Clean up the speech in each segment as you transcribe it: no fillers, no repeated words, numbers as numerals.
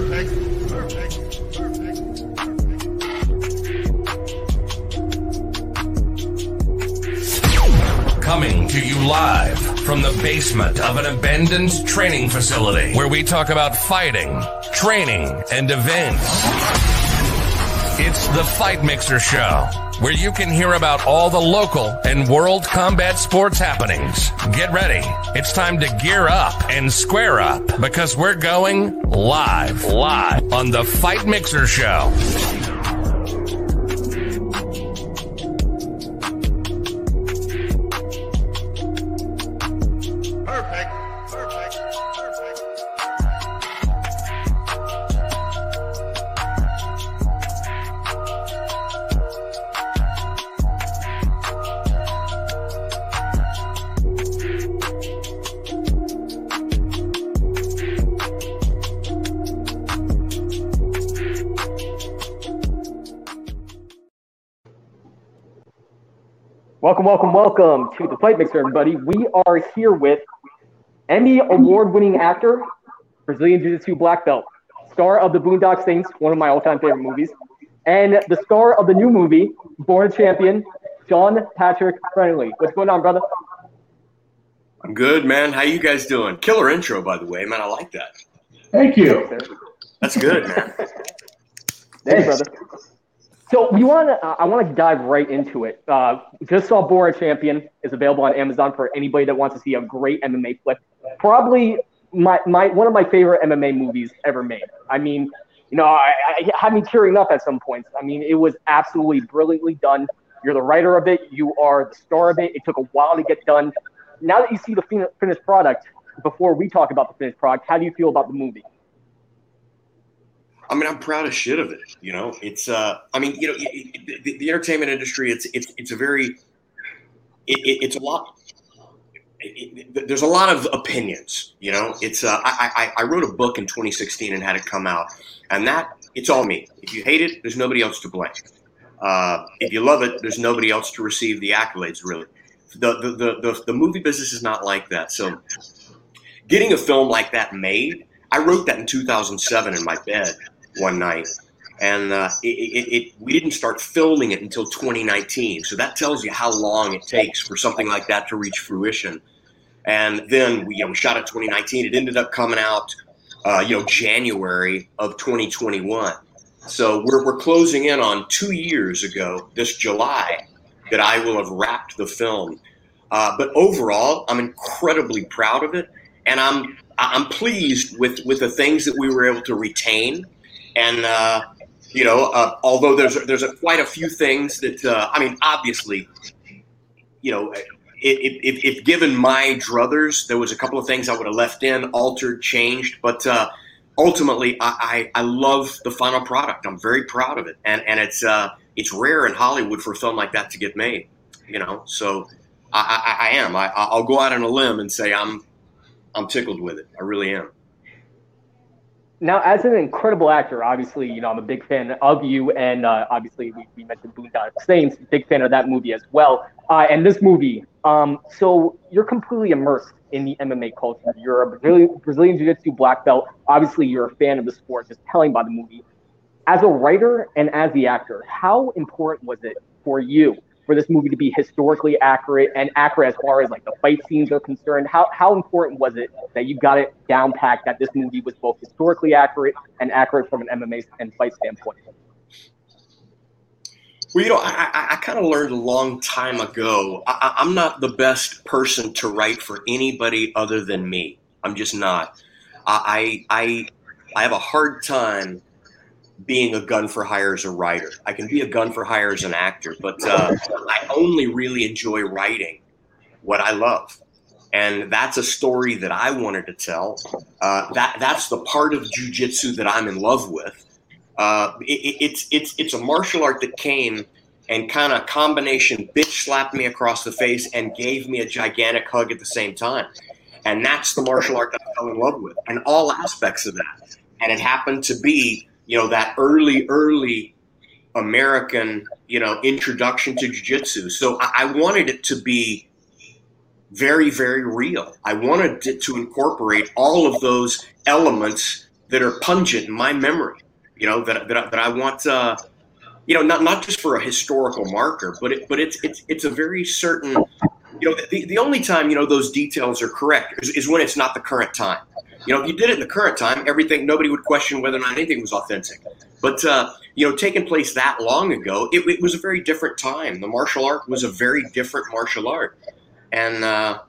Coming to you live from the basement of an abandoned training facility where we talk about fighting, training, and events. It's the Fight Mixer Show, where you can hear about all the local and world combat sports happenings. Get ready. It's time to gear up and square up because we're going live on the Fight Mixer Show. Welcome to the Fight Mixer, everybody. We are here with Emmy Award-winning actor, Brazilian Jiu-Jitsu black belt, star of The Boondock Saints, one of my all-time favorite movies, and the star of the new movie, Born a Champion, Sean Patrick Friendly. What's going on, brother? I'm good, man. How you guys doing? Killer intro, by the way, man. I like that. Thank you. That's good, man. Thanks, brother. So I want to dive right into it. Just saw Born a Champion is available on Amazon for anybody that wants to see a great MMA flick. Probably one of my favorite MMA movies ever made. I mean, I had me tearing up at some points. I mean, it was absolutely brilliantly done. You're the writer of it. You are the star of it. It took a while to get done. Now that you see the finished product, before we talk about the finished product, how do you feel about the movie? I mean, I'm proud as shit of it. It's the entertainment industry. There's a lot of opinions. I wrote a book in 2016 and had it come out, and it's all me. If you hate it, there's nobody else to blame. If you love it, there's nobody else to receive the accolades. Really, the movie business is not like that. So, getting a film like that made, I wrote that in 2007 in my bed one night, and we didn't start filming it until 2019. So that tells you how long it takes for something like that to reach fruition. And then we shot it 2019. It ended up coming out, January of 2021. So we're closing in on 2 years ago this July that I will have wrapped the film. But overall, I'm incredibly proud of it, and I'm pleased with the things that we were able to retain. And, although there's quite a few things that, obviously, if given my druthers, there was a couple of things I would have left in, altered, changed. But ultimately, I love the final product. I'm very proud of it. And it's rare in Hollywood for a film like that to get made, So I am. I'll go out on a limb and say I'm tickled with it. I really am. Now, as an incredible actor, obviously, I'm a big fan of you, and obviously we mentioned Boondock Saints, big fan of that movie as well. And this movie, so you're completely immersed in the MMA culture. You're a Brazilian Jiu-Jitsu black belt. Obviously, you're a fan of the sport, just telling by the movie. As a writer and as the actor, how important was it for you for this movie to be historically accurate and accurate as far as like the fight scenes are concerned? How important was it that you got it down packed that this movie was both historically accurate and accurate from an MMA and fight standpoint? Well, I kind of learned a long time ago, I'm not the best person to write for anybody other than me. I'm just not. I have a hard time being a gun for hire as a writer. I can be a gun for hire as an actor, but I only really enjoy writing what I love. And that's a story that I wanted to tell. That's the part of jiu-jitsu that I'm in love with. It's a martial art that came and kind of combination bitch slapped me across the face and gave me a gigantic hug at the same time. And that's the martial art that I fell in love with, and all aspects of that. And it happened to be that early American, introduction to jiu-jitsu. So I wanted it to be very, very real. I wanted it to incorporate all of those elements that are pungent in my memory. That I want. Not just for a historical marker, but it's a very certain. The only time those details are correct is when it's not the current time. If you did it in the current time, nobody would question whether or not anything was authentic. But taking place that long ago, it was a very different time. The martial art was a very different martial art, and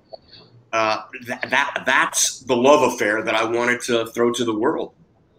that's the love affair that I wanted to throw to the world.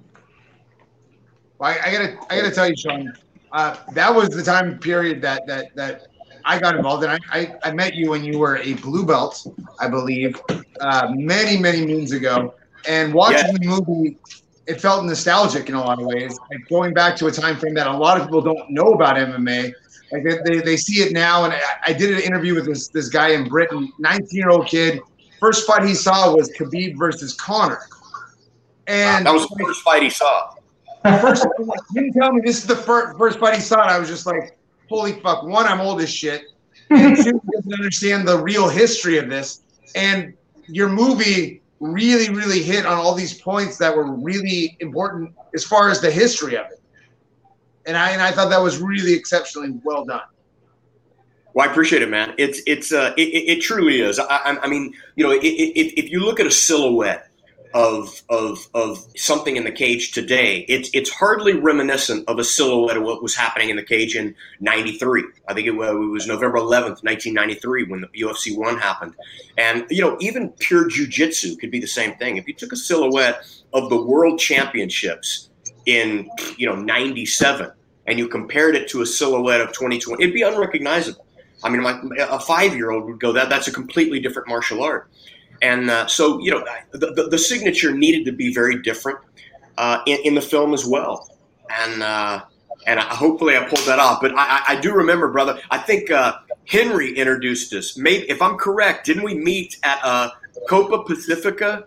Well, I gotta tell you, Sean, that was the time period that I got involved, and I met you when you were a blue belt, I believe, many moons ago. And watching the movie, it felt nostalgic in a lot of ways, like going back to a time frame that a lot of people don't know about MMA. Like they see it now, and I did an interview with this guy in Britain, 19-year-old kid. First fight he saw was Khabib versus Conor, and that was the first fight he saw. First, you tell me this is the first fight he saw. I was just like, holy fuck! One, I'm old as shit, and two, he doesn't understand the real history of this. And your movie really hit on all these points that were really important as far as the history of it. And I thought that was really exceptionally well done. Well, I appreciate it, man. It truly is. I mean, if you look at a silhouette of something in the cage today, it's hardly reminiscent of a silhouette of what was happening in the cage in '93. I think it was November 11th, 1993, when the UFC 1 happened. And even pure jiu-jitsu could be the same thing. If you took a silhouette of the World Championships in '97 and you compared it to a silhouette of 2020, it'd be unrecognizable. I mean, a 5-year-old would go, that's a completely different martial art. And so, the signature needed to be very different in the film as well. And hopefully I pulled that off. But I do remember, brother, I think Henry introduced us. Maybe, if I'm correct, didn't we meet at Copa Pacifica?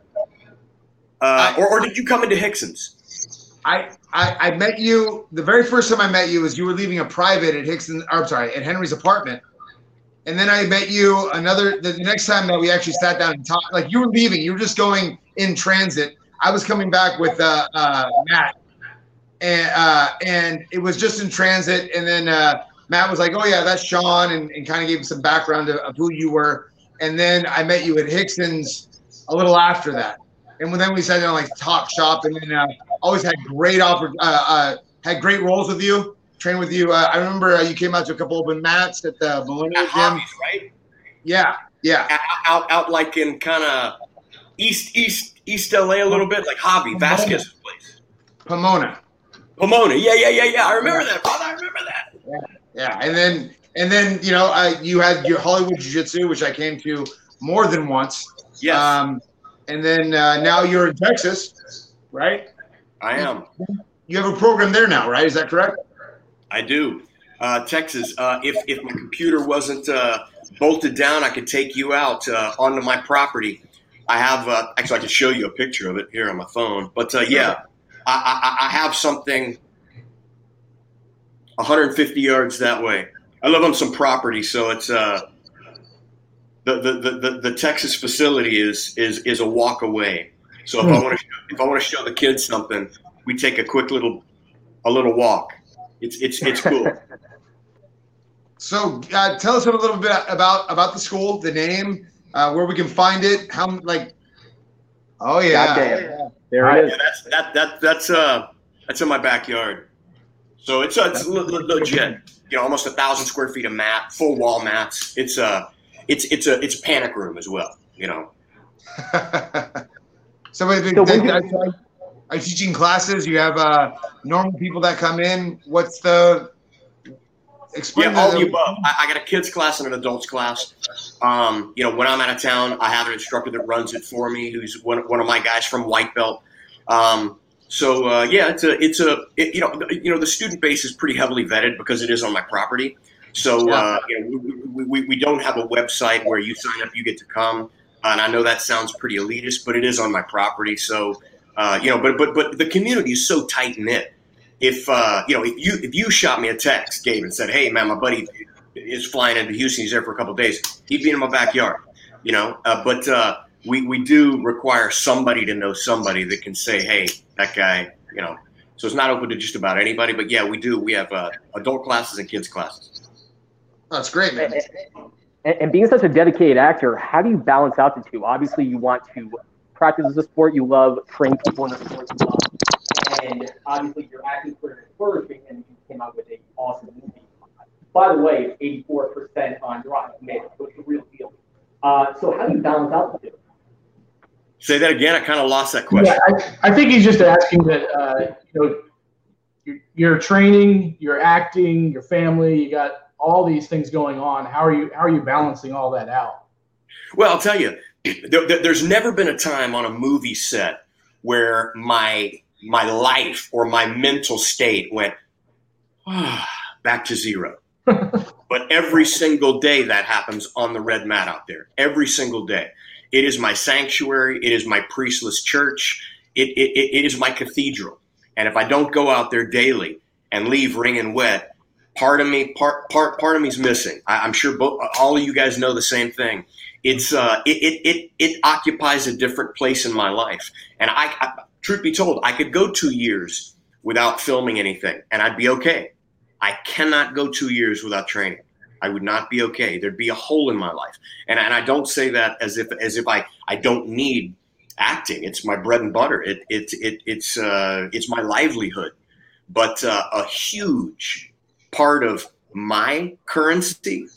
Or did you come into Hickson's? I met you, the very first time I met you was you were leaving a private at Henry's apartment. And then I met you the next time that we actually sat down and talked, like you were leaving, you were just going in transit. I was coming back with Matt, and it was just in transit. And then Matt was like, "Oh yeah, that's Sean," and kind of gave him some background of who you were. And then I met you at Hickson's a little after that. And then we sat down like talk shop, and then always had great had great roles with you. Train with you. I remember you came out to a couple open mats at the Millennium Gym. Hobbies, right? Yeah. Out like in kind of East LA a little bit, like Hobby Vasquez's place. Pomona. Yeah. I remember that, brother. I remember that. Yeah. And then you had your Hollywood Jiu-Jitsu, which I came to more than once. Yes. And then now you're in Texas, right? I am. You have a program there now, right? Is that correct? I do. Texas, if my computer wasn't bolted down, I could take you out onto my property. I have, actually I can show you a picture of it here on my phone, but I have something 150 yards that way. I live on some property, so it's the Texas facility is a walk away. So if I want to show the kids something, we take a quick little walk. It's cool. So tell us a little bit about the school, the name, where we can find it. Oh yeah, goddamn. There it is. Yeah, that's in my backyard. So it's legit. Almost 1,000 square feet of mat, full wall mats. It's a panic room as well. Are you teaching classes? You have normal people that come in. What's the explain? All the above. I got a kids class and an adults class. When I'm out of town, I have an instructor that runs it for me, who's one of my guys from White Belt. The student base is pretty heavily vetted because it is on my property. So we don't have a website where you sign up, you get to come. And I know that sounds pretty elitist, but it is on my property. So. But the community is so tight knit. If you shot me a text, Gabe, and said, "Hey, man, my buddy is flying into Houston. He's there for a couple of days," he'd be in my backyard. we do require somebody to know somebody that can say, hey, that guy, so it's not open to just about anybody. But yeah, we do. We have adult classes and kids classes. That's great, man. And being such a dedicated actor, how do you balance out the two? Obviously, you want to practice the sport you love, train people in the sport you love, and obviously your acting career is flourishing, and you came out with an awesome movie. By the way, it's 84% on Rotten Tomatoes, so it's a real deal. So how do you balance out the two? Say that again. I kind of lost that question. Yeah, I think he's just asking that, your training, your acting, your family, you got all these things going on. How are you balancing all that out? Well, I'll tell you, there's never been a time on a movie set where my life or my mental state went back to zero. But every single day that happens on the red mat out there, every single day. It is my sanctuary. It is my priestless church. It is my cathedral. And if I don't go out there daily and leave wringing wet, part of me is missing. I'm sure all of you guys know the same thing. It's it occupies a different place in my life. And I truth be told, I could go 2 years without filming anything, and I'd be okay. I cannot go 2 years without training. I would not be okay. There'd be a hole in my life. And I don't say that as if I don't need acting. It's my bread and butter. It's my livelihood. But a huge part of my currency,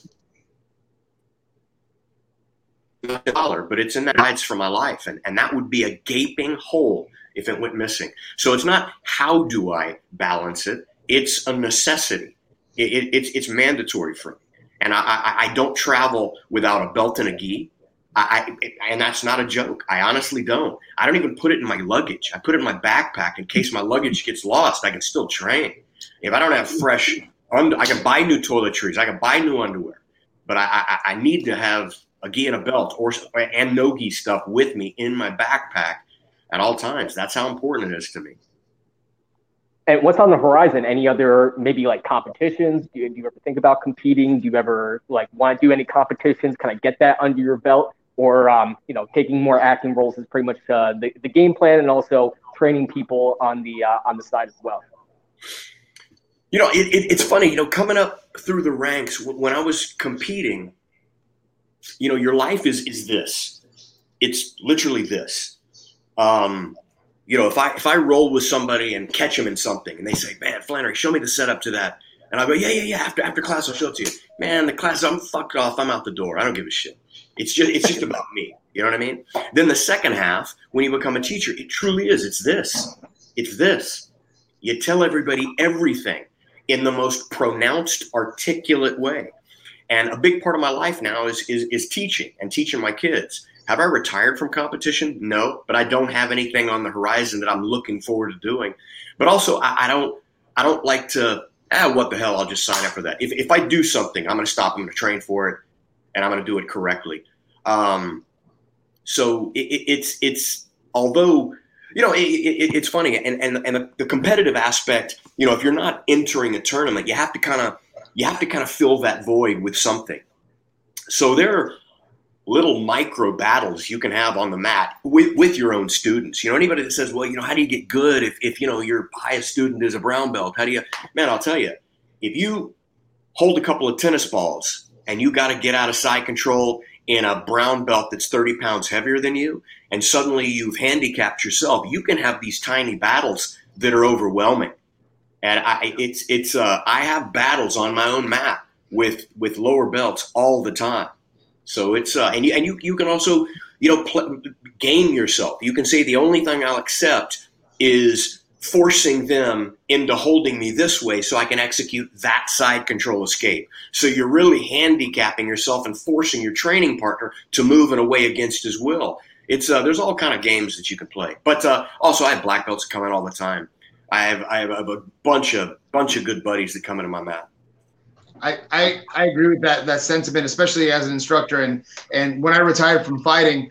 not a dollar, but it's in that hides for my life. And that would be a gaping hole if it went missing. So it's not how do I balance it? It's a necessity. It's mandatory for me. And I don't travel without a belt and a gi. And that's not a joke. I honestly don't. I don't even put it in my luggage. I put it in my backpack in case my luggage gets lost. I can still train. If I don't have fresh, I can buy new toiletries. I can buy new underwear. But I need to have a gi and a belt and no gi stuff with me in my backpack at all times. That's how important it is to me. And what's on the horizon? Any other maybe like competitions? Do you ever think about competing? Do you ever like want to do any competitions? Kind of get that under your belt, or taking more acting roles is pretty much the game plan, and also training people on the side as well. It's funny. Coming up through the ranks when I was competing, your life is this. It's literally this. If I roll with somebody and catch them in something and they say, man, Flannery, show me the setup to that. And I'll go, yeah. After class, I'll show it to you. Man, the class, I'm fucked off. I'm out the door. I don't give a shit. It's just about me. You know what I mean? Then the second half, when you become a teacher, it truly is. It's this. It's this. You tell everybody everything in the most pronounced, articulate way. And a big part of my life now is teaching and teaching my kids. Have I retired from competition? No, but I don't have anything on the horizon that I'm looking forward to doing. But also, I don't like to, what the hell, I'll just sign up for that. If I do something, I'm going to stop, I'm going to train for it, and I'm going to do it correctly. So it's although, it's funny, and the competitive aspect, if you're not entering a tournament, you have to kind of fill that void with something. So there are little micro battles you can have on the mat with your own students. Anybody that says, well, how do you get good if your highest student is a brown belt? Man, I'll tell you, if you hold a couple of tennis balls and you got to get out of side control in a brown belt that's 30 pounds heavier than you, and suddenly you've handicapped yourself, you can have these tiny battles that are overwhelming. And I have battles on my own mat with lower belts all the time. So it's and you can also game yourself. You can say the only thing I'll accept is forcing them into holding me this way so I can execute that side control escape. So you're really handicapping yourself and forcing your training partner to move in a way against his will. It's there's all kind of games that you can play. But also I have black belts that come in all the time. I have a bunch of good buddies that come into my mat. I agree with that sentiment, especially as an instructor. And when I retired from fighting,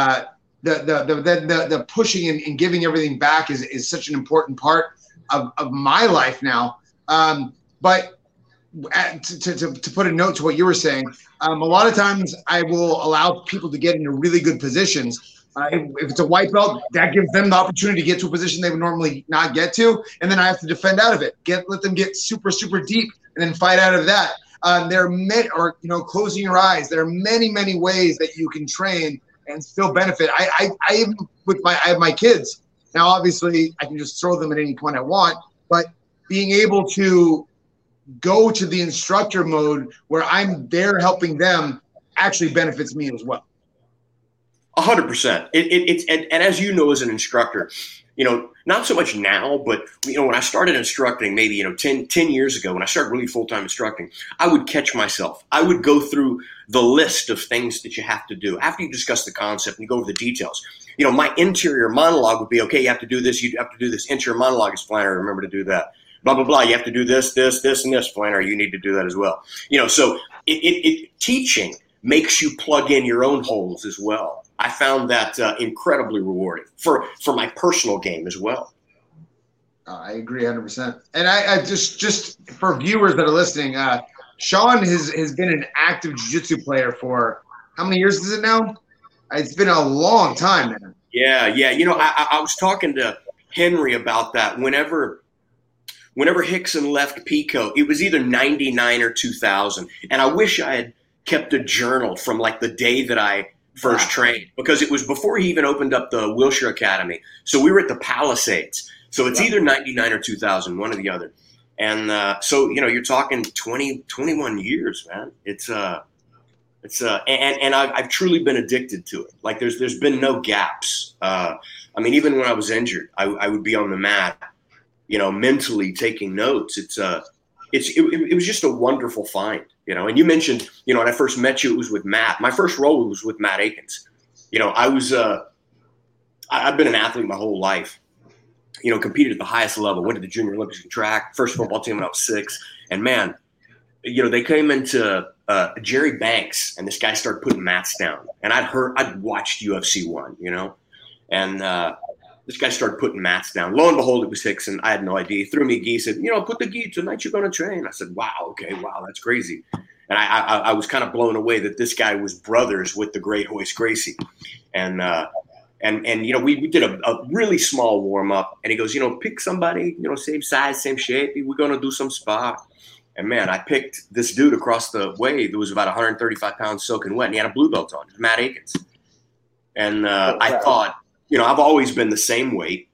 the pushing and giving everything back is such an important part of my life now. But to put a note to what you were saying, a lot of times I will allow people to get into really good positions. If it's a white belt, that gives them the opportunity to get to a position they would normally not get to, and then I have to defend out of it. Let them get super, super deep, and then fight out of that. Closing your eyes. There are many, many ways that you can train and still benefit. I have my kids now. Obviously, I can just throw them at any point I want, but being able to go to the instructor mode where I'm there helping them actually benefits me as well. 100%. And as you know, as an instructor, not so much now, but when I started instructing, maybe 10 years ago, when I started really full-time instructing, I would catch myself. I would go through the list of things that you have to do after you discuss the concept and you go over the details. My interior monologue would be, okay, you have to do this, you have to do this. Interior monologue is Flannery, remember to do that. Blah, blah, blah. You have to do this, this, this, and this. Flannery, you need to do that as well. So teaching makes you plug in your own holes as well. I found that incredibly rewarding for my personal game as well. I agree 100%. And I just for viewers that are listening, Sean has been an active jiu-jitsu player for how many years is it now? It's been a long time, man. Yeah. I was talking to Henry about that. Whenever Rickson left Pico, it was either 99 or 2000. And I wish I had kept a journal from like the day that I first trained, because it was before he even opened up the Wilshire Academy. So we were at the Palisades. So it's either 99 or 2000, one or the other. And so, you're talking 21 years, man. And I've truly been addicted to it. Like there's been no gaps. Even when I was injured, I would be on the mat, mentally taking notes. It was just a wonderful find, and you mentioned, when I first met you, it was with Matt. My first role was with Matt Akins. I've been an athlete my whole life, competed at the highest level, went to the Junior Olympics in track, first football team when I was 6. And man, they came into Jerry Banks, and this guy started putting mats down. And I'd watched UFC 1, and this guy started putting mats down. Lo and behold, it was Rickson. I had no idea. He threw me a gi, said, put the gi, tonight you're going to train. I said, wow, okay, wow, that's crazy. And I was kind of blown away that this guy was brothers with the great Royce Gracie. And we did a really small warm-up. And he goes, pick somebody, same size, same shape. We're going to do some spar. And, man, I picked this dude across the way that was about 135 pounds soaking wet, and he had a blue belt on, Matt Akins. And I thought, I've always been the same weight,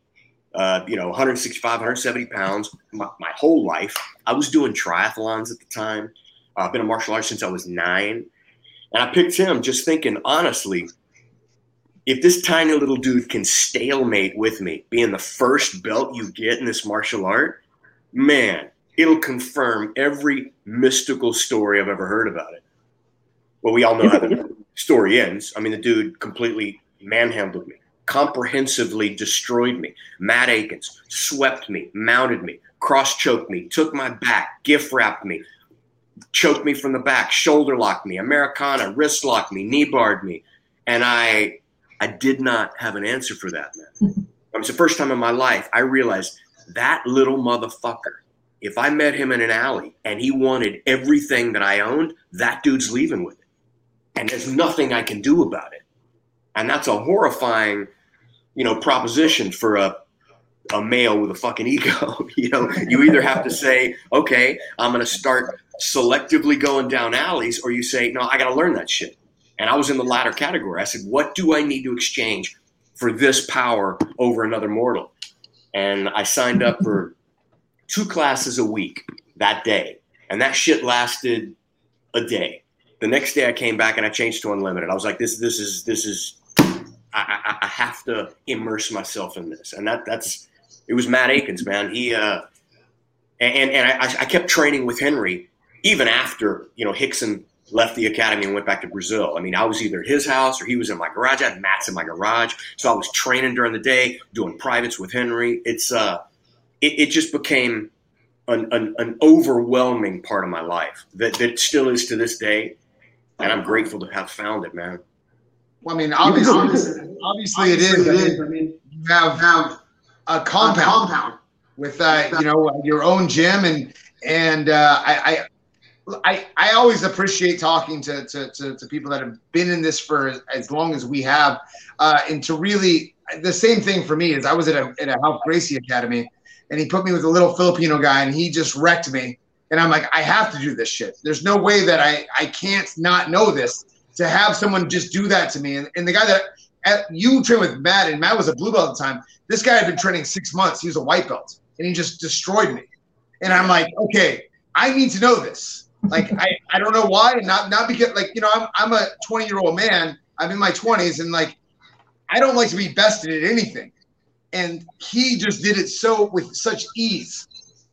165, 170 pounds my whole life. I was doing triathlons at the time. I've been a martial artist since I was 9. And I picked him just thinking, honestly, if this tiny little dude can stalemate with me, being the first belt you get in this martial art, man, it'll confirm every mystical story I've ever heard about it. Well, we all know how the story ends. The dude completely manhandled me, comprehensively destroyed me. Matt Akins swept me, mounted me, cross-choked me, took my back, gift-wrapped me, choked me from the back, shoulder locked me, Americana, wrist locked me, knee barred me. And I did not have an answer for that, man. It was the first time in my life I realized that little motherfucker, if I met him in an alley and he wanted everything that I owned, that dude's leaving with it. And there's nothing I can do about it. And that's a horrifying, proposition for a male with a fucking ego. You either have to say, okay, I'm going to start selectively going down alleys, or you say, no, I got to learn that shit. And I was in the latter category. I said, what do I need to exchange for this power over another mortal? And I signed up for 2 classes a week that day. And that shit lasted a day. The next day I came back and I changed to unlimited. I was like, this is I have to immerse myself in this. And it was Matt Akins, man. He and I kept training with Henry even after, Rickson left the academy and went back to Brazil. I was either at his house or he was in my garage. I had mats in my garage. So I was training during the day, doing privates with Henry. It just became an overwhelming part of my life that still is to this day. And I'm grateful to have found it, man. Well, obviously it is. You have a compound with your own gym, and I always appreciate talking to people that have been in this for as long as we have, and to really the same thing for me is I was at a Ralph Gracie Academy, and he put me with a little Filipino guy, and he just wrecked me. And I'm like, I have to do this shit. There's no way that I can't not know this. To have someone just do that to me, and the guy that you trained with Matt, and Matt was a blue belt at the time. This guy had been training 6 months. He was a white belt, and he just destroyed me. And I'm like, okay, I need to know this. Like, I don't know why, and not because, like, you know, I'm a 20-year-old man. I'm in my 20s, and like, I don't like to be bested at anything. And he just did it with such ease.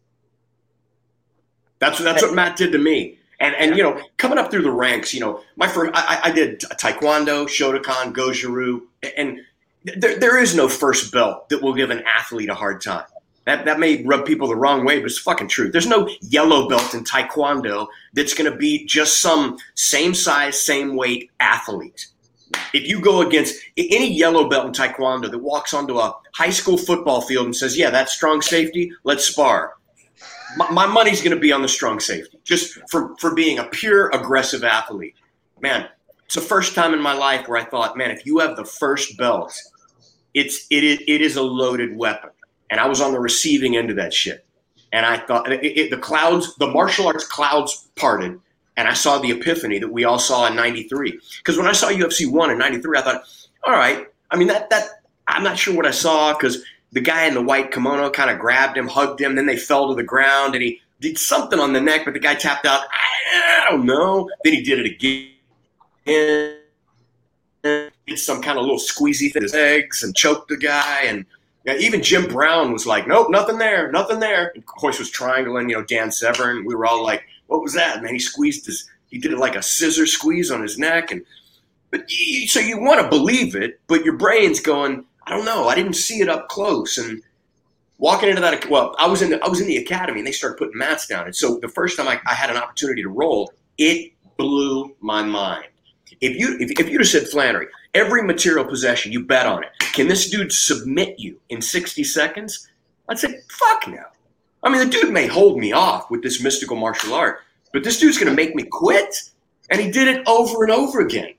That's what Matt did to me. And you know, coming up through the ranks, you know, I did Taekwondo, Shotokan, Goju-Ryu, and there is no first belt that will give an athlete a hard time. That may rub people the wrong way, but it's fucking true. There's no yellow belt in Taekwondo that's going to be just some same size, same weight athlete. If you go against any yellow belt in Taekwondo that walks onto a high school football field and says, yeah, that's strong safety, let's spar. My money's going to be on the strong safety, just for being a pure aggressive athlete. Man, it's the first time in my life where I thought, man, if you have the first belt, it is a loaded weapon. And I was on the receiving end of that shit. And I thought the martial arts clouds parted, and I saw the epiphany that we all saw in 93. Because when I saw UFC 1 in 93, I thought, all right, I mean, that I'm not sure what I saw, because the guy in the white kimono kind of grabbed him, hugged him, then they fell to the ground, and he did something on the neck, but the guy tapped out. I don't know. Then he did it again. Did some kind of little squeezy thing with his legs and choked the guy. And even Jim Brown was like, nope, nothing there. And of course, was triangling, you know, Dan Severn. We were all like, what was that, man? He did it like a scissor squeeze on his neck. So you want to believe it, but your brain's going, I don't know. I didn't see it up close. And walking into that, well, I was in the academy, and they started putting mats down. And so the first time I had an opportunity to roll, it blew my mind. If you'd have said, Flannery, every material possession, you bet on it. Can this dude submit you in 60 seconds? I'd say, fuck no. I mean, the dude may hold me off with this mystical martial art, but this dude's going to make me quit. And he did it over and over again.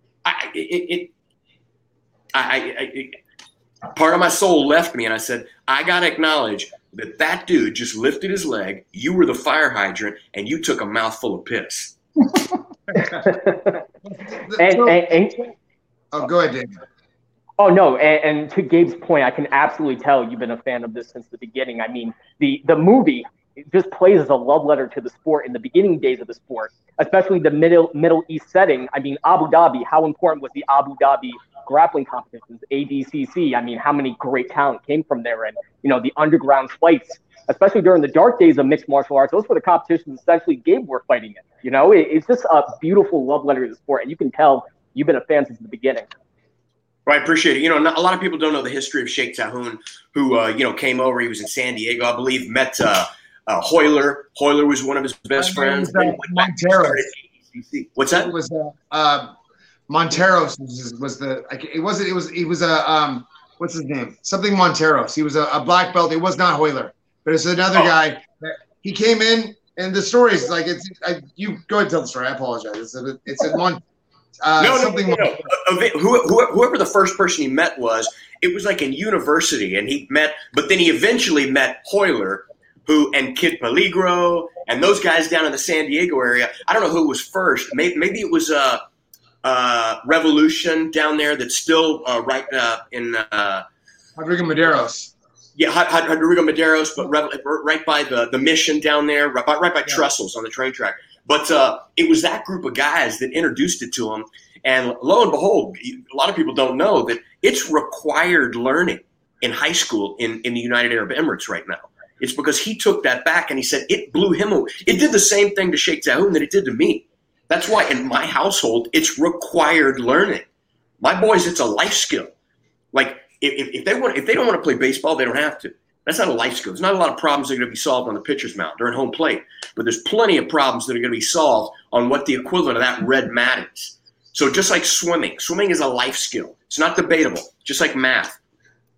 Part of my soul left me, and I said, I got to acknowledge that dude just lifted his leg, you were the fire hydrant, and you took a mouthful of piss. Oh, go ahead, Dave. Oh, no, and to Gabe's point, I can absolutely tell you've been a fan of this since the beginning. I mean, the movie just plays as a love letter to the sport in the beginning days of the sport, especially the Middle East setting. I mean, Abu Dhabi, how important was the Abu Dhabi grappling competitions, ADCC? I mean, how many great talent came from there? And, you know, the underground fights, especially during the dark days of mixed martial arts, those were the competitions essentially Gabe were fighting in. You know, it's just a beautiful love letter to the sport, and you can tell you've been a fan since the beginning. Well, I appreciate it. You know, a lot of people don't know the history of Sheikh Tahoun, who, came over. He was in San Diego, I believe, met Hoyler. Hoyler was one of his best friends. Monteros. What's that? It was Monteros was the. He was a what's his name? Something Monteros. He was a black belt. It was not Hoyler, but it's another guy. He came in, and the story is like you go ahead and tell the story. I apologize. It's a one. Whoever the first person he met was, it was like in university, and he met, but then he eventually met Hoyler, and Kid Peligro, and those guys down in the San Diego area. I don't know who was first. Maybe it was Revolution down there that's still right in Rodrigo Medeiros. Yeah, Rodrigo Medeiros, but right by the Mission down there, right by Trestles on the train track. But it was that group of guys that introduced it to him. And lo and behold, a lot of people don't know that it's required learning in high school in the United Arab Emirates right now. It's because he took that back and he said it blew him away. It did the same thing to Sheikh Tahoun that it did to me. That's why in my household, it's required learning. My boys, it's a life skill. Like if they don't want to play baseball, they don't have to. That's not a life skill. There's not a lot of problems that are going to be solved on the pitcher's mound or at home plate, but there's plenty of problems that are going to be solved on what the equivalent of that red mat is. So just like swimming is a life skill. It's not debatable, just like math.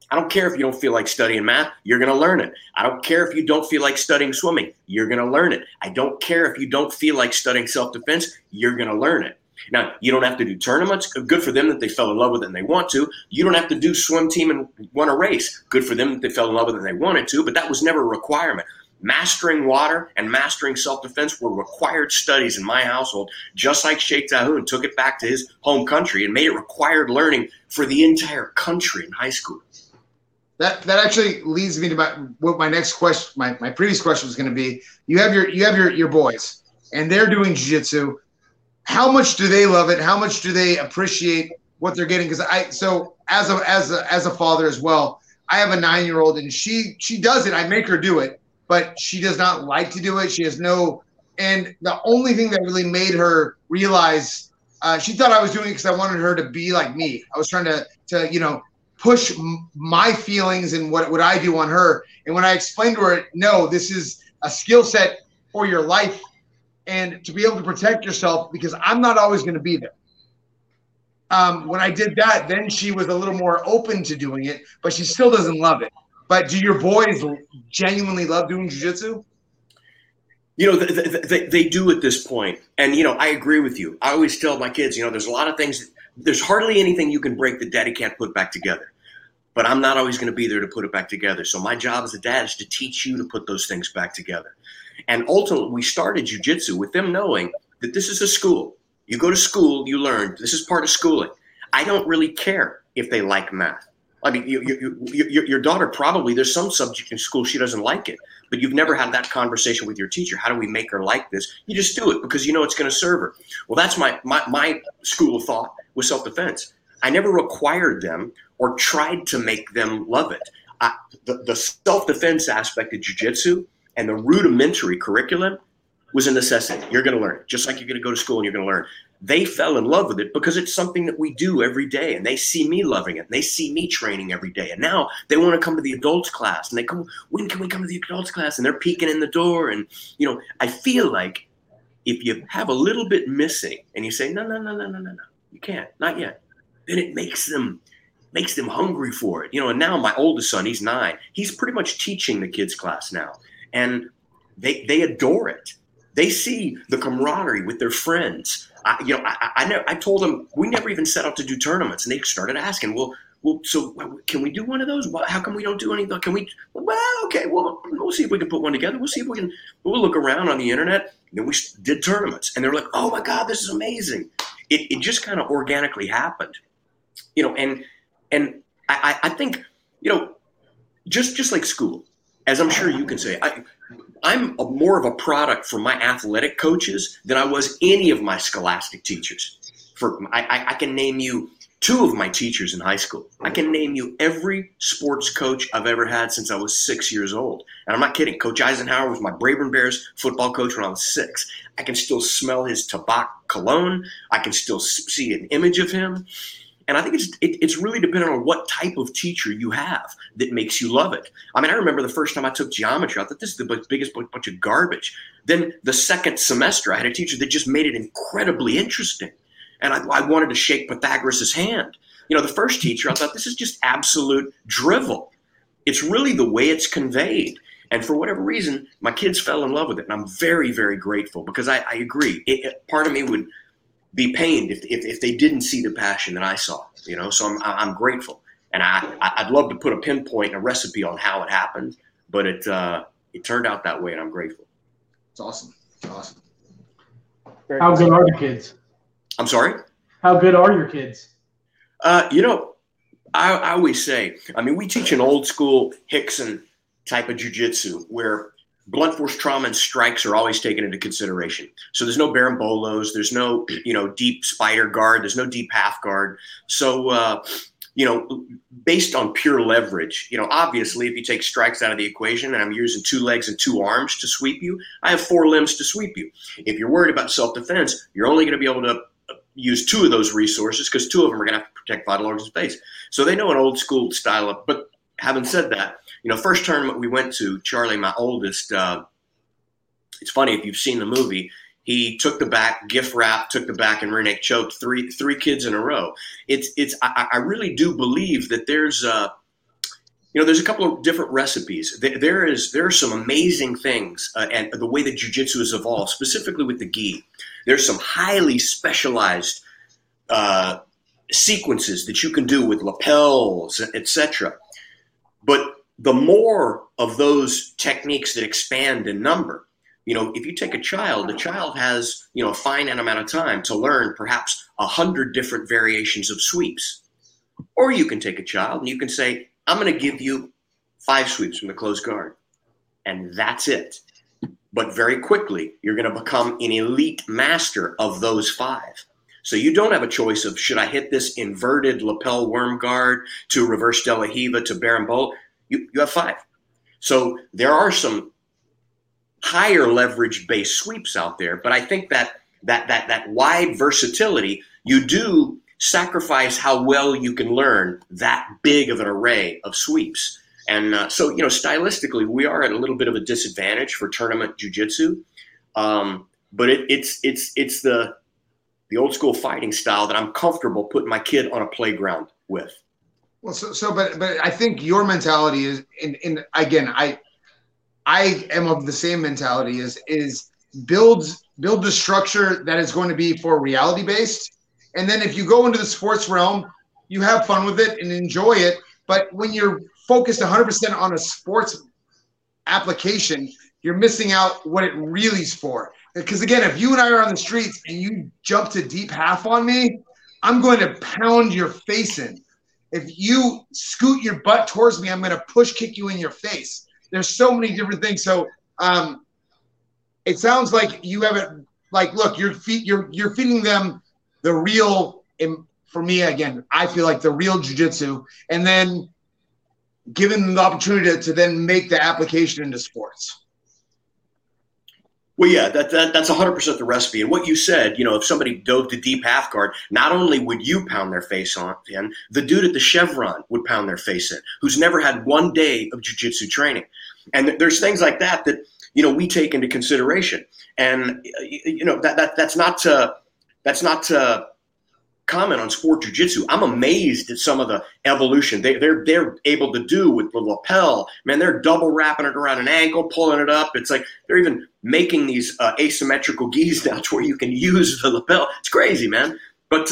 I don't care if you don't feel like studying math, you're going to learn it. I don't care if you don't feel like studying swimming, you're going to learn it. I don't care if you don't feel like studying self-defense, you're going to learn it. Now, you don't have to do tournaments. Good for them that they fell in love with it and they want to. You don't have to do swim team and run a race. Good for them that they fell in love with it and they wanted to, but that was never a requirement. Mastering water and mastering self-defense were required studies in my household, just like Sheikh Tahoon took it back to his home country and made it required learning for the entire country in high school. That actually leads me to what my next question, my previous question was going to be. You have your boys, and they're doing jiu-jitsu. How much do they love it? How much do they appreciate what they're getting? Because as a father as well, I have a 9-year-old, and she does it. I make her do it, but she does not like to do it. She has no, and the only thing that really made her realize, she thought I was doing it because I wanted her to be like me. I was trying to push my feelings and what I do on her. And when I explained to her, no, this is a skill set for your life and to be able to protect yourself, because I'm not always going to be there. When I did that, then she was a little more open to doing it, but she still doesn't love it. But do your boys genuinely love doing jiu-jitsu? They do at this point. And, I agree with you. I always tell my kids, there's a lot of things. There's hardly anything you can break that daddy can't put back together. But I'm not always going to be there to put it back together. So my job as a dad is to teach you to put those things back together. And ultimately, we started jiu-jitsu with them knowing that this is a school. You go to school, you learn. This is part of schooling. I don't really care if they like math. I mean, your daughter probably, there's some subject in school she doesn't like it, but you've never had that conversation with your teacher. How do we make her like this? You just do it because it's going to serve her. Well, that's my school of thought with self-defense. I never required them or tried to make them love it. The self-defense aspect of jiu-jitsu and the rudimentary curriculum was a necessity. You're going to learn it, just like you're going to go to school and you're going to learn. They fell in love with it because it's something that we do every day, and they see me loving it. And they see me training every day, and now they want to come to the adults class, and they come, when can we come to the adults class? And they're peeking in the door, and I feel like if you have a little bit missing, and you say no, you can't, not yet, then it makes them hungry for it, And now my oldest son, he's 9, he's pretty much teaching the kids class now, and they adore it. They see the camaraderie with their friends. I told them we never even set out to do tournaments, and they started asking, well, so can we do one of those? How come we don't do anything? Can we? Well, okay, we'll see if we can put one together. We'll see if we can. We'll look around on the internet. Then we did tournaments, and they're like, oh my God, this is amazing. It just kind of organically happened, and I think, just like school, as I'm sure you can say, I'm more of a product from my athletic coaches than I was any of my scholastic teachers. I can name you 2 of my teachers in high school. I can name you every sports coach I've ever had since I was 6 years old. And I'm not kidding. Coach Eisenhower was my Braeburn Bears football coach when I was 6. I can still smell his Tabac cologne. I can still see an image of him. And I think it's really dependent on what type of teacher you have that makes you love it. I mean, I remember the first time I took geometry, I thought this is the biggest bunch of garbage. Then the second semester, I had a teacher that just made it incredibly interesting. And I wanted to shake Pythagoras' hand. The first teacher, I thought this is just absolute drivel. It's really the way it's conveyed. And for whatever reason, my kids fell in love with it. And I'm very, very grateful because I agree. Part of me would be pained if they didn't see the passion that I saw, So I'm grateful, and I'd love to put a pinpoint and a recipe on how it happened, but it turned out that way, and I'm grateful. It's awesome. It's awesome. How good are your kids? I'm sorry? How good are your kids? I always say, we teach an old school Hickson type of jiu-jitsu where blunt force trauma and strikes are always taken into consideration. So there's no barambolos, there's no, deep spider guard, there's no deep half guard. So, based on pure leverage, obviously if you take strikes out of the equation and I'm using 2 legs and 2 arms to sweep you, I have 4 limbs to sweep you. If you're worried about self-defense, you're only going to be able to use 2 of those resources because 2 of them are going to have to protect vital organs of space. So they know an old school style of, but having said that, first tournament we went to, Charlie, my oldest, it's funny if you've seen the movie, he took the back, gift wrap, took the back, and rear neck choked three kids in a row. I really do believe that there's there's a couple of different recipes. There are some amazing things, and the way that jiu-jitsu has evolved, specifically with the gi. There's some highly specialized sequences that you can do with lapels, etc. But the more of those techniques that expand in number, if you take the child has, a finite amount of time to learn perhaps 100 different variations of sweeps. Or you can take a child and you can say, I'm going to give you 5 sweeps from the closed guard. And that's it. But very quickly, you're going to become an elite master of those 5. So you don't have a choice of, should I hit this inverted lapel worm guard to reverse De La Riva to berimbolo? You have 5. So there are some higher leverage based sweeps out there, but I think that wide versatility, you do sacrifice how well you can learn that big of an array of sweeps. And so stylistically, we are at a little bit of a disadvantage for tournament jiu-jitsu, but it's the old school fighting style that I'm comfortable putting my kid on a playground with. Well, but I think your mentality is, again, I am of the same mentality, is build the structure that is going to be for reality based. And then if you go into the sports realm, you have fun with it and enjoy it. But when you're focused 100% on a sports application, you're missing out what it really is for. Because again, if you and I are on the streets and you jump to deep half on me, I'm going to pound your face in. If you scoot your butt towards me, I'm going to push kick you in your face. There's so many different things. So it sounds like you have it. Like, look, you're feeding them the real. For me, again, I feel like the real jiu-jitsu, and then giving them the opportunity to then make the application into sports. Well, yeah, that's 100% the recipe. And what you said, if somebody dove to deep half guard, not only would you pound their face in, the dude at the Chevron would pound their face in, who's never had one day of jiu-jitsu training. And there's things like that we take into consideration. And that's not to comment on sport jiu-jitsu. I'm amazed at some of the evolution they're able to do with the lapel. Man, they're double wrapping it around an ankle, pulling it up. It's like they're even making these asymmetrical gis now to where you can use the lapel. It's crazy, man. But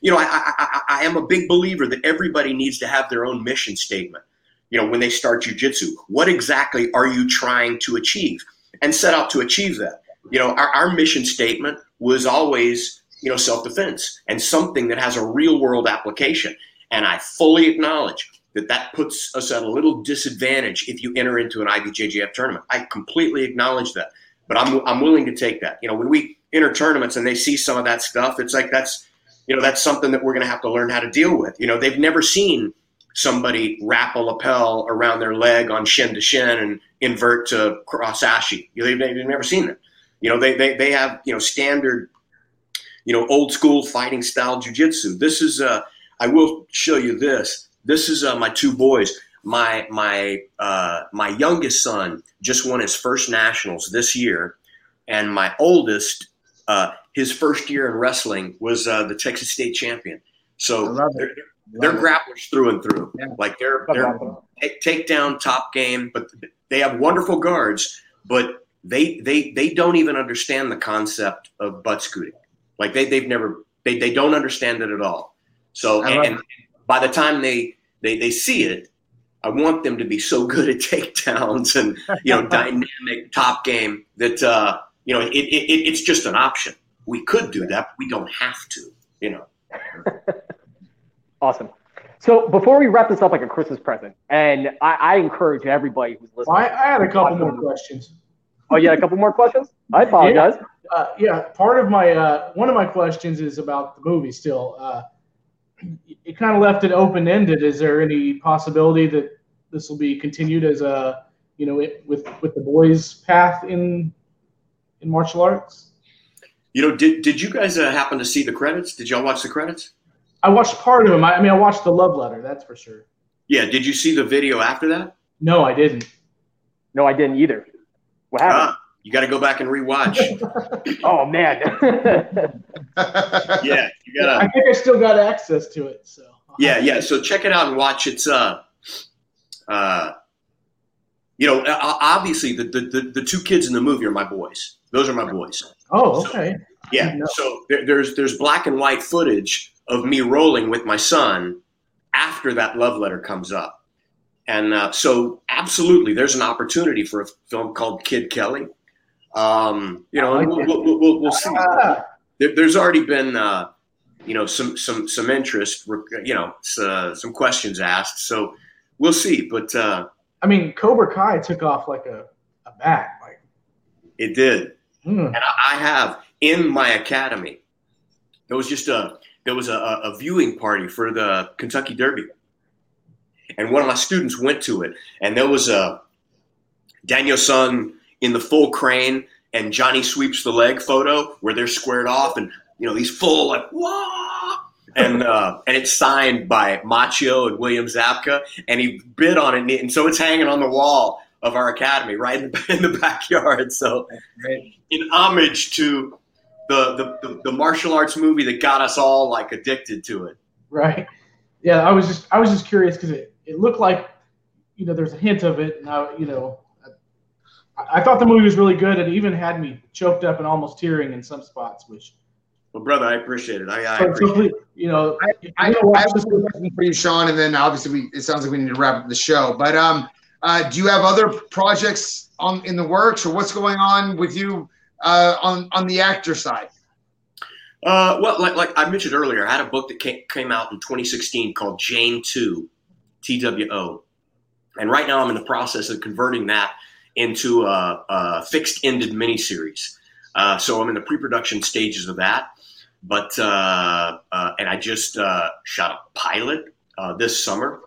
I am a big believer that everybody needs to have their own mission statement. When they start jiu-jitsu, what exactly are you trying to achieve? And set out to achieve that. Our mission statement was always self-defense and something that has a real world application. And I fully acknowledge that puts us at a little disadvantage if you enter into an IBJJF tournament. I completely acknowledge that, but I'm willing to take that. When we enter tournaments and they see some of that stuff, it's like, that's something that we're going to have to learn how to deal with. They've never seen somebody wrap a lapel around their leg on shin to shin and invert to cross ashi. They've never seen that. They have, standard, old school fighting style jiu-jitsu. This is, I will show you this. This is my 2 boys. My youngest son just won his first nationals this year. And my oldest, his first year in wrestling was the Texas State champion. So they're grapplers through and through. Yeah. Like they're takedown top game, but they have wonderful guards, but they don't even understand the concept of butt scooting. Like they don't understand it at all. So and by the time they see it, I want them to be so good at takedowns and dynamic top game that it's just an option. We could do that, but we don't have to. Awesome. So before we wrap this up like a Christmas present, and I encourage everybody who's listening. I had a couple more questions. Oh, you had a couple more questions? I apologize. Part of my one of my questions is about the movie still. It kind of left it open-ended. Is there any possibility that this will be continued as a, with the boys' path in martial arts? Did you guys happen to see the credits? Did y'all watch the credits? I watched part of them. I watched the love letter, that's for sure. Yeah, did you see the video after that? No, I didn't. No, I didn't either. What happened? You got to go back and rewatch. Oh, man. Yeah, you got to. I think I still got access to it. So Yeah. So check it out and watch. It's Obviously the two kids in the movie are my boys. Those are my boys. Oh, okay. Yeah. So there's black and white footage of me rolling with my son after that love letter comes up. And so absolutely, there's an opportunity for a film called Kid Kelly. We'll see. There's already been, some interest, some questions asked. So we'll see. But Cobra Kai took off like a bat. Like it did. And I have in my academy. There was a viewing party for the Kentucky Derby, and one of my students went to it, and there was a Daniel Son in the full crane and Johnny sweeps the leg photo where they're squared off, and he's full like whoa, and it's signed by Macchio and William Zabka, and he bid on it, and so it's hanging on the wall of our academy right in the backyard. So in homage to the martial arts movie that got us all like addicted to it. Right. Yeah, I was just curious because it looked like there's a hint of it, and I thought the movie was really good. It even had me choked up and almost tearing in some spots. Which, well, brother, I appreciate it. I have a question for you, Sean, and then obviously it sounds like we need to wrap up the show. But do you have other projects in the works, or what's going on with you on the actor side? Well, like I mentioned earlier, I had a book that came out in 2016 called Jane 2, TWO. And right now I'm in the process of converting that into a fixed-ended miniseries. So I'm in the pre-production stages of that. But and I just shot a pilot this summer.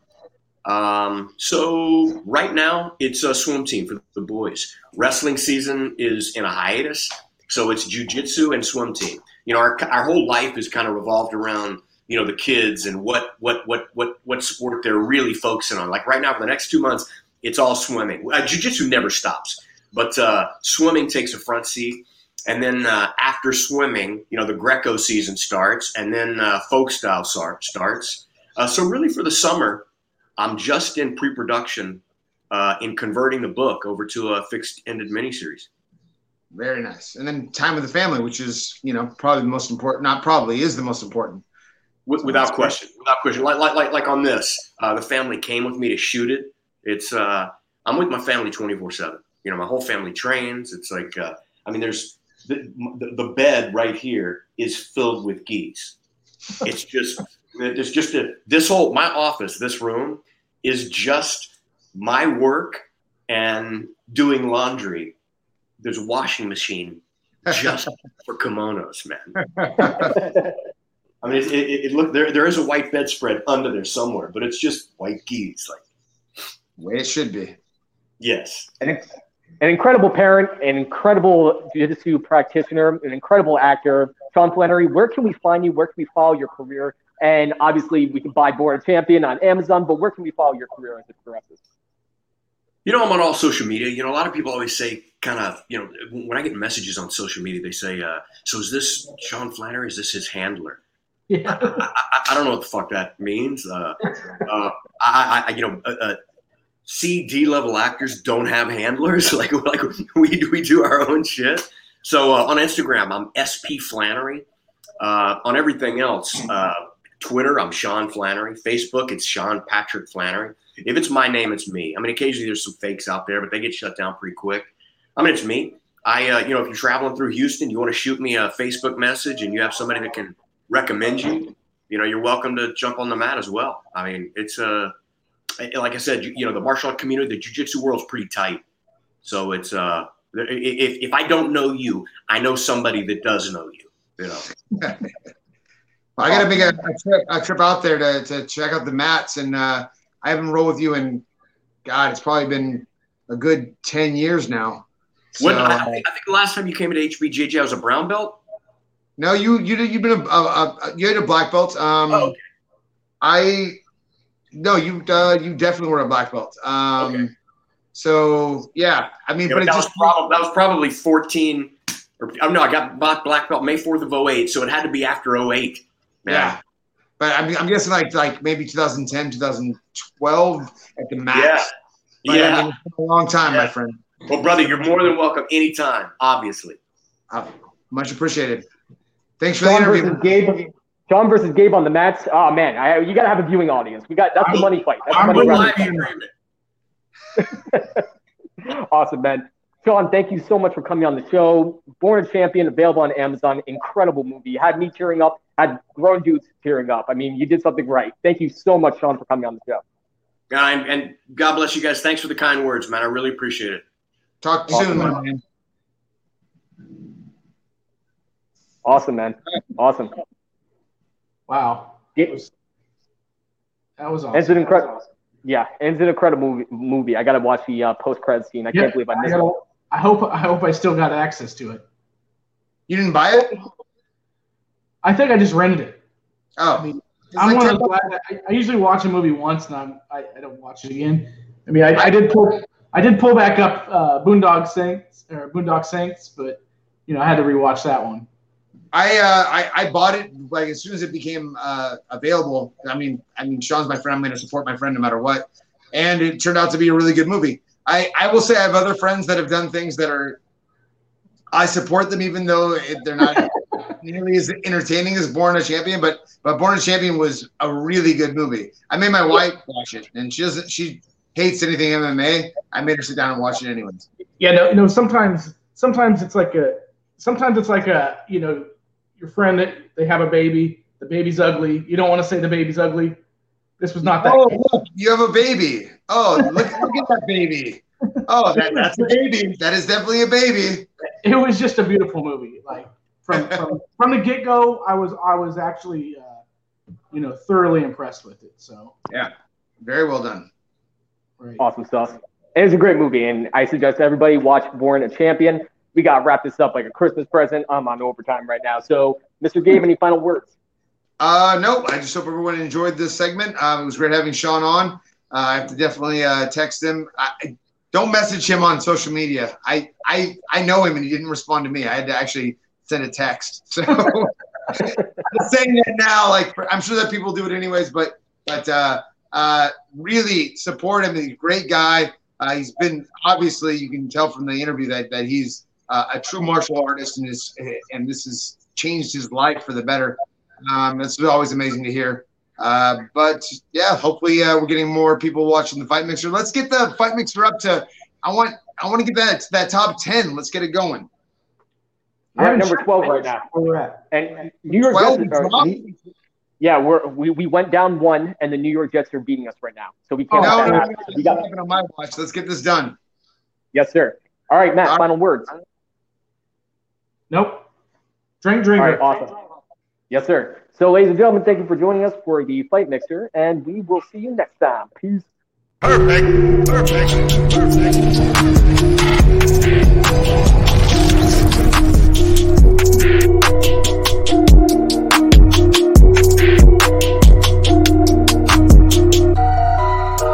So right now it's a swim team for the boys. Wrestling season is in a hiatus, so it's jiu-jitsu and swim team. Our whole life is kind of revolved around the kids and what sport they're really focusing on. Like right now for the next 2 months, it's all swimming. Jiu-jitsu never stops, but swimming takes a front seat. And then after swimming, the Greco season starts, and then folk style starts. So really for the summer, I'm just in pre-production in converting the book over to a fixed-ended miniseries. Very nice. And then time with the family, which is, probably the most important. Not probably, is the most important. Without question. Without question. Like on this, the family came with me to shoot it. It's I'm with my family 24/7. My whole family trains. It's like there's the bed right here is filled with geese. It's just my office, this room is just my work and doing laundry. There's a washing machine just for kimonos, man. There is a white bedspread under there somewhere, but it's just white geese, like the way it should be. Yes. An incredible parent, an incredible jiu-jitsu practitioner, an incredible actor, Sean Flannery. Where can we find you? Where can we follow your career? And obviously, we can buy Board Champion on Amazon, but where can we follow your career as it progresses? I'm on all social media. A lot of people always say when I get messages on social media, they say, so is this Sean Flannery? Is this his handler? Yeah. I don't know what the fuck that means. C-D level actors don't have handlers. like we do our own shit. So on Instagram, I'm SP Flannery. On everything else, Twitter, I'm Sean Flannery. Facebook, it's Sean Patrick Flannery. If it's my name, it's me. Occasionally there's some fakes out there, but they get shut down pretty quick. It's me. If you're traveling through Houston, you want to shoot me a Facebook message and you have somebody that can recommend you, you're welcome to jump on the mat as well. It's like I said, the martial art community, the jiu-jitsu world's pretty tight. So it's if I don't know you, I know somebody that does know you. I got to make a trip out there to check out the mats, and I haven't rolled with you in, God, it's probably been a good 10 years now. So, I think the last time you came to HBJJ, I was a brown belt. No, you've been you had a black belt. Okay. You definitely were a black belt. Okay. So yeah, but that was probably 14. I got black belt May 4th of 08, so it had to be after 08. Yeah. but I'm guessing like maybe 2010, 2012 at the max. Yeah. But, I mean, it's been a long time, my friend. Well, brother, you're more than welcome anytime, obviously. Much appreciated. Thanks for the interview. Sean versus Gabe on the mats. Oh man, you gotta have a viewing audience. That's the money fight. That's the money round. Awesome, man. Sean, thank you so much for coming on the show. Born a Champion, available on Amazon. Incredible movie. You had me tearing up, had grown dudes tearing up. I mean, you did something right. Thank you so much, Sean, for coming on the show. And God bless you guys. Thanks for the kind words, man. I really appreciate it. Talk to you soon, man. Awesome, man. Awesome. Wow. That was awesome. It's an incredible. Yeah, it's an incredible movie. I got to watch the post-credit scene. I can't believe I missed it. I hope I still got access to it. You didn't buy it? I think I just rented it. Oh. I mean, I'm one of those guys. I usually watch a movie once and I don't watch it again. I mean, I did pull back up Boondock Saints, but I had to rewatch that one. I bought it like as soon as it became available. I mean, Sean's my friend. I'm going to support my friend no matter what. And it turned out to be a really good movie. I will say I have other friends that have done things that I support them even though they're not nearly as entertaining as Born a Champion. But Born a Champion was a really good movie. I made my wife watch it, and she hates anything MMA. I made her sit down and watch it anyways. Yeah, no. Sometimes it's like your friend, they have a baby. The baby's ugly. You don't want to say the baby's ugly. This was not that. Oh, look, you have a baby. Oh, look at that baby. Oh, that's a baby. That is definitely a baby. It was just a beautiful movie. Like from the get-go, I was actually thoroughly impressed with it. So yeah, very well done. Right. Awesome stuff. It's a great movie, and I suggest everybody watch Born a Champion. We got to wrap this up like a Christmas present. I'm on overtime right now. So, Mr. Gabe, any final words? No, I just hope everyone enjoyed this segment. It was great having Sean on. I have to definitely text him. Don't message him on social media. I know him, and he didn't respond to me. I had to actually send a text. So, I'm saying that now. Like, I'm sure that people do it anyways, but really support him. He's a great guy. He's been, obviously, you can tell from the interview that he's a true martial artist, and this has changed his life for the better. It's always amazing to hear. But yeah, hopefully we're getting more people watching the Fight Mixer. Let's get the Fight Mixer up to. I want to get that top 10. Let's get it going. We're at number 12 right now. Where we're at. And New York Jets. Yeah, we went down one, and the New York Jets are beating us right now. So we can't. We got it on my watch. Let's get this done. Yes, sir. All right, Matt. Final words. Nope. Drink. All right, awesome. Yes, sir. So, ladies and gentlemen, thank you for joining us for the Fight Mixer, and we will see you next time. Peace. Perfect.